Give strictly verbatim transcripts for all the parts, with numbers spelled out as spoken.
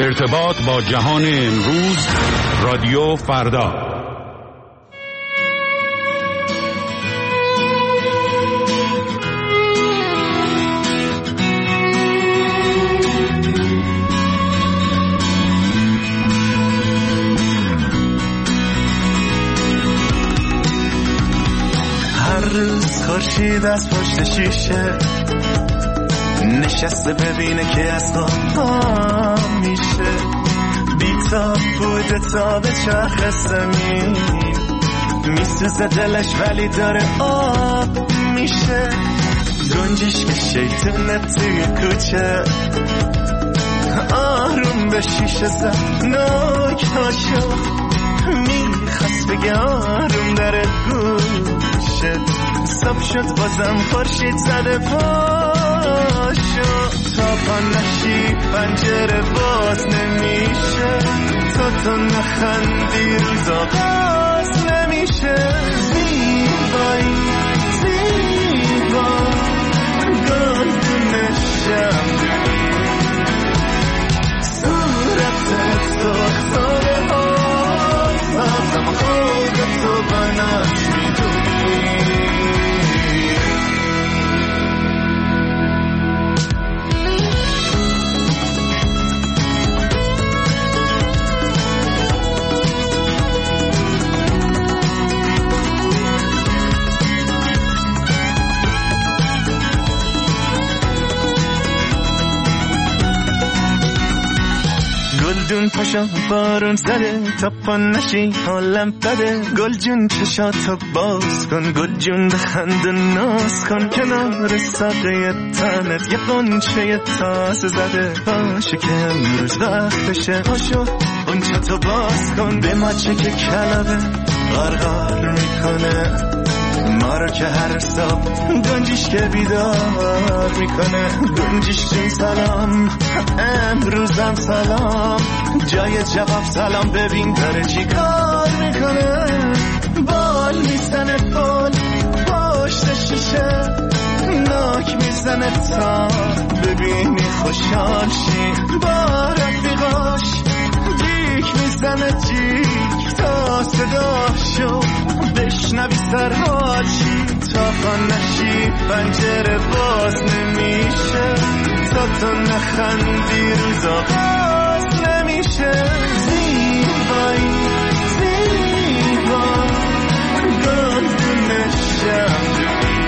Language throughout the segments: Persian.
ارتباط با جهان امروز، رادیو فردا. هر روز خورشید از پشت شیشه نشسته ببینه که از خواب میشه، بی‌تاب بوده تا به چرخ زمین، میسوزه دلش ولی داره آب میشه. گنجش که شیطونه توی کوچه آروم به شیشه زد ناک هاشو، میخواست بگه آروم داره گوشه. صبح شد بازم خورشید زده پاشو، تا پا نشی پنجره باز نمیشه، تا تو نخندی روزا باز نمیشه. زیبایی زیبا گلدون شمدونی، صورتت دختر آفتاب، اما خودتو بناش میدونی. گلجون پاشا بارون زده، تا پا نشی حالم بده. گلجون چشاتو باز کن، گلجون بخند و ناز کن. کنار ساقه تنت یه قنچه تازه زده، باشه که امروز وقتشه. پاشو قنچه باز کن، به ماچه که کلبه غرغر میکنه، ما رو که هر صبح گنجیش که بیدار میکنه. گنجیش جون سلام، امروزم سلام، جای جواب سلام. ببین داره چی کار میکنه، بال میزنه بال پشت شیشه، ناک میزنه تا ببینی خوشحال شی. با رفیقاش جیک میزنه جیک تا صداشو بشنوی سرحال شی. تا پا نشی پنجره باز نمیشه، تا تو نخندی روزا باز نمیشه. زیبایی زیبا گلدون شمدونی،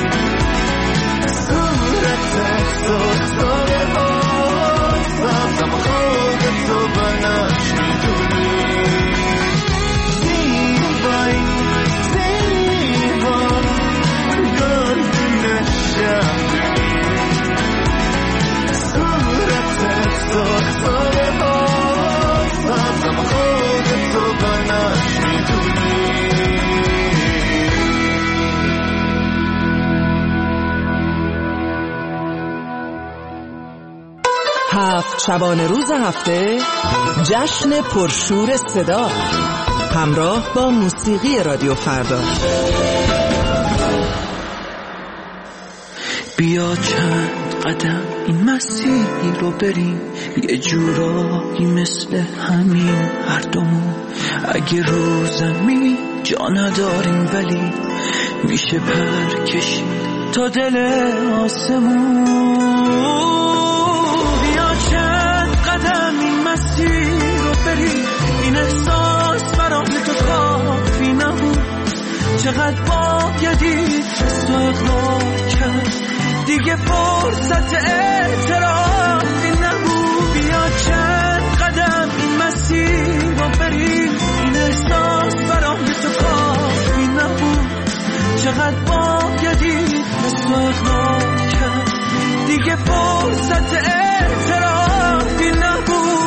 صورتت دختر آفتاب، اما خودتو بناش میدونی. زیبایی زیبا گلدون شمدونی، صورتت دختر آفتاب، اما خودتو بناش میدونی. هفت شبانه روز هفته، جشن پرشور صدا، همراه با موسیقی رادیو فردا. بیا چند قدم این مسیر رو بریم، یه جورایی مثل همین هر دومون. اگه رو زمین جا نداریم ولی میشه پر کشید تا دل آسمون. بیا چند قدم این مسیر رو بریم، این احساس برام تو کافی نبود. چقدر بایدی تو اقرار کرد، دیگه فرصت اعترافی نبود. بیا چند قدم این مسیر رو بریم، این احساس برام تو کافی نبود. چقدر بایدی تو اقرار کرد، دیگه فرصت اعترافی نبود.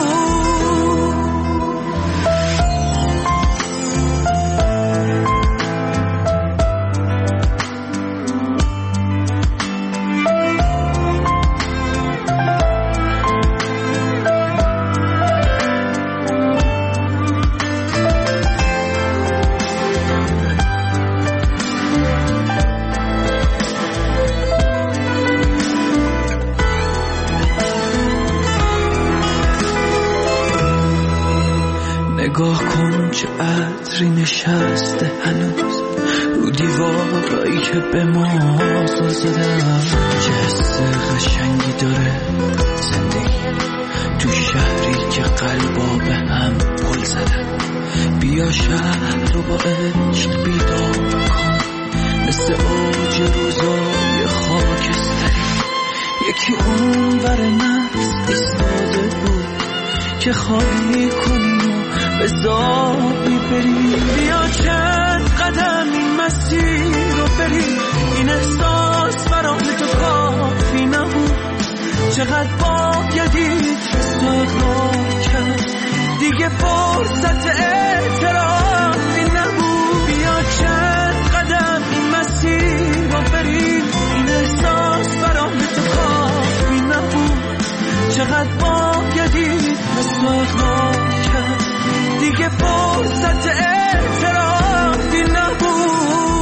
نگاه کن چه عطری نشسته هنوز رو دیوارایی که به ما زل زدن. چه حس قشنگی داره زندگی تو شهری که قلبا به هم پل زدن. بیا شهر رو با عشق بیدار کن، مثل اوج روزای خاکستری. یکی اون ور مرز ایستاده بود که خالی کنی و به زابی بری. بیا چند قدم این مسیر رو بری، این احساس برام تو کافی نبود. چقدر بایدی تو اقرار کرد، دیگه فرصت اعترافی نبود. بیا چند قدم این مسیر رو بری، این احساس برام تو کافی نبود. چقدر بایدی تو اقرار کرد، دیگه فرصت اعترافی نبود.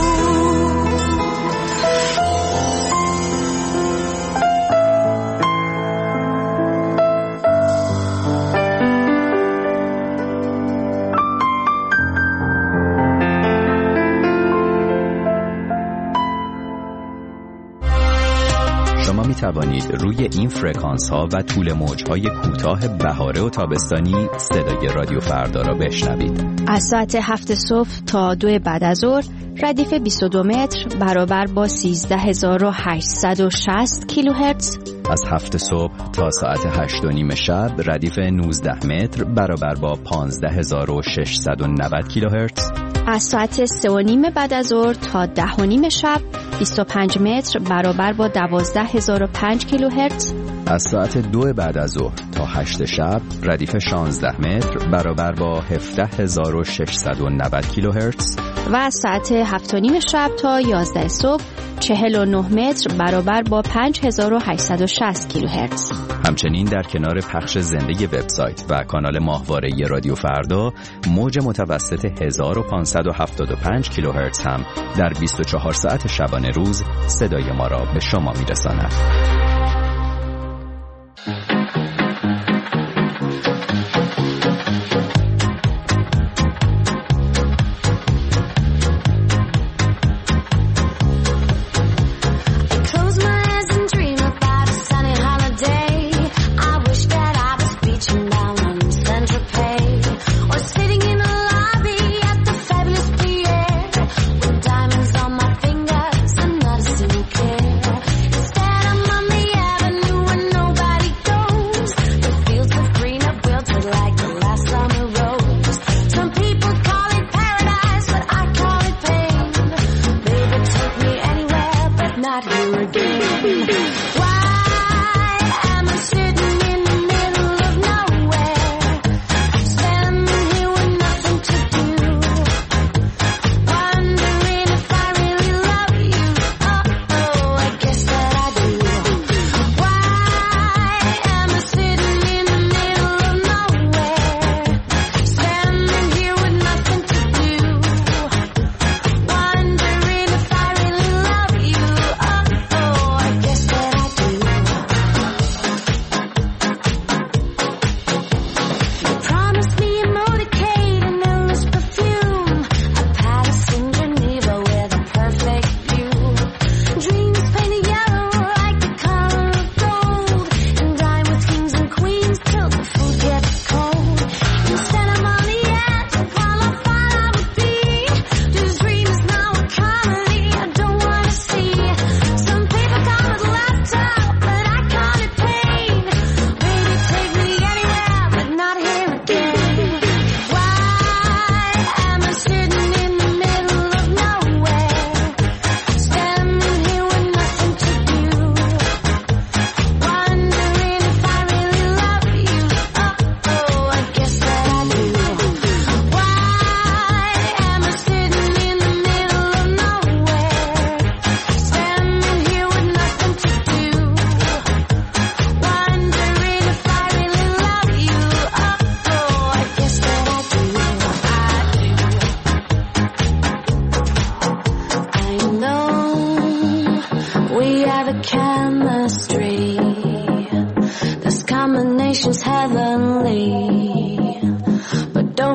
شما می توانید روی این فرکانس ها و طول موج های کوتاه بهاره و تابستانی صدای رادیو فردا را بشنوید. از ساعت هفت صبح تا دو بعد از ظهر ردیف بیست و دو متر برابر با سیزده هزار و هشتصد و شصت کیلوهرتز. از هفت صبح تا ساعت هشت و نیم شب ردیف نوزده متر برابر با پانزده هزار و ششصد و نود کیلوهرتز. از ساعت سه و نیم بعد از ظهر تا ده و نیم شب بیست و پنج متر برابر با دوازده هزار و پنج کیلوهرتز. از ساعت دو بعد از ظهر تا هشت شب ردیف شانزده متر برابر با هفده هزار و ششصد و نود کیلوهرتز. و از ساعت هفت و نیم شب تا یازده صبح چهل و نه متر برابر با پنج هزار و هشتصد و شصت کیلوهرتز. همچنین در کنار پخش زنده وبسایت و کانال ماهواره رادیو فردا، موج متوسط هزار و پانصد و هفتاد و پنج کیلوهرتز هم در بیست و چهار ساعت شبانه روز صدای ما را به شما میرساند.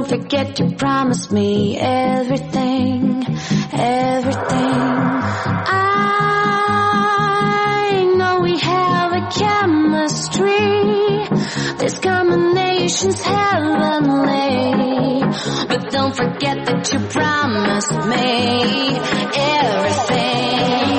don't forget to promise me everything, everything. I know we have a chemistry. This combination's heavenly. But don't forget that you promised me everything.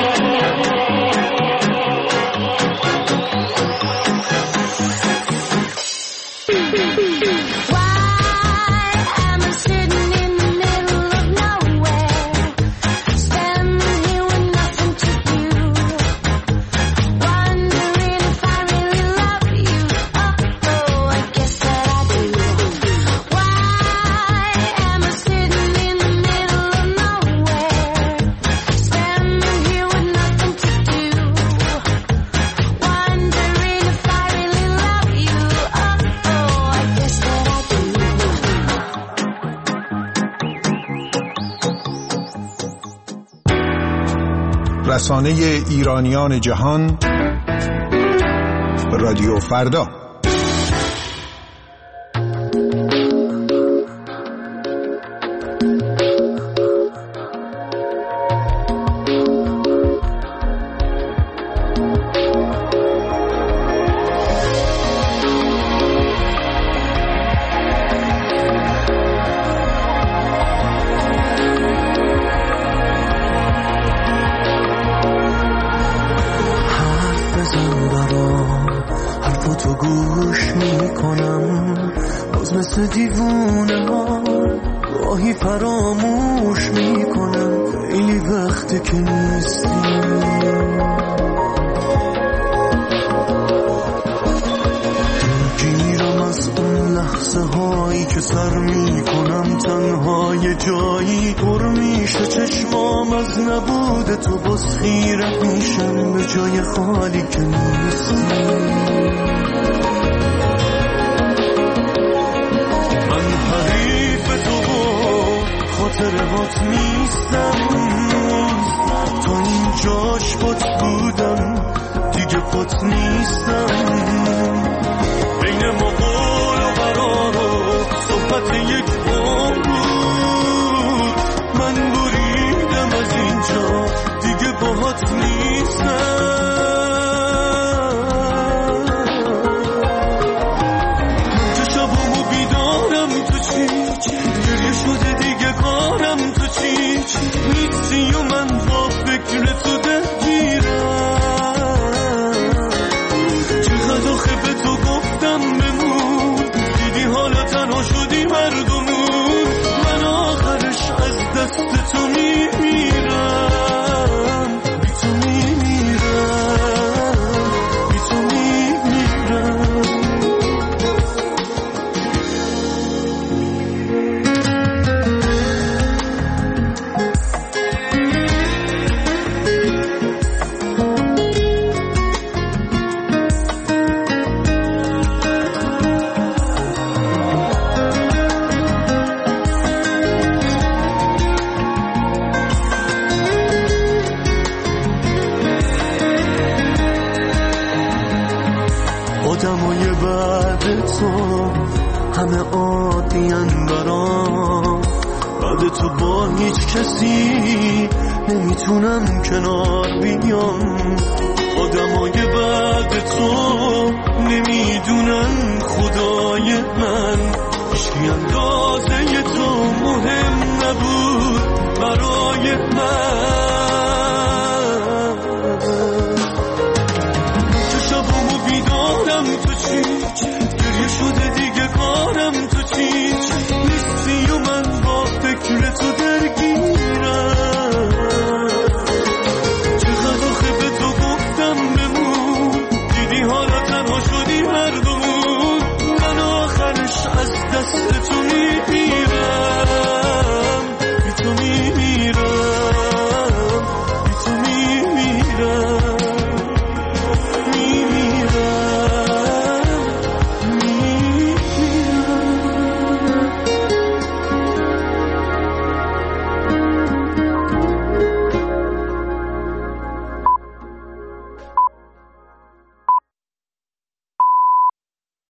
رسانه ایرانیان جهان، رادیو فردا. دیوونه ها راهی فراموش میکنم، خیلی وقته که نیستی. دلگیرم از اون لحظه هایی که سر میکنم تنها یه جایی پر میشه چشمام از نبود تو، باز خیره میشم به جای خالی که نیستی. خاطرات نیستم تو اینجاش بات بودم دیگه پات نیستم. بین ما قول و قرار و صحبت یک عمر بود، من بریدم از اینجا دیگه باهات نیستم. شبامو بیدارم تو چی گریه شده دیگه کارم تو چی نیستی و من با فکر تو دلگیرم. چقدر آخه به تو گفتم بمون، دیدی حالا تنها شدی مردمون. من آخرش از دست تو میمیرم، بی تو میمیرم، بی تو میمیرم. آدمای بعد تو همه عادیان برام، بعد تو با هیچ کسی نمیتونم کنار بیام. آدمای بعد تو نمیدونن خدای من، هیچکی اندازه تو مهم نبود برای من.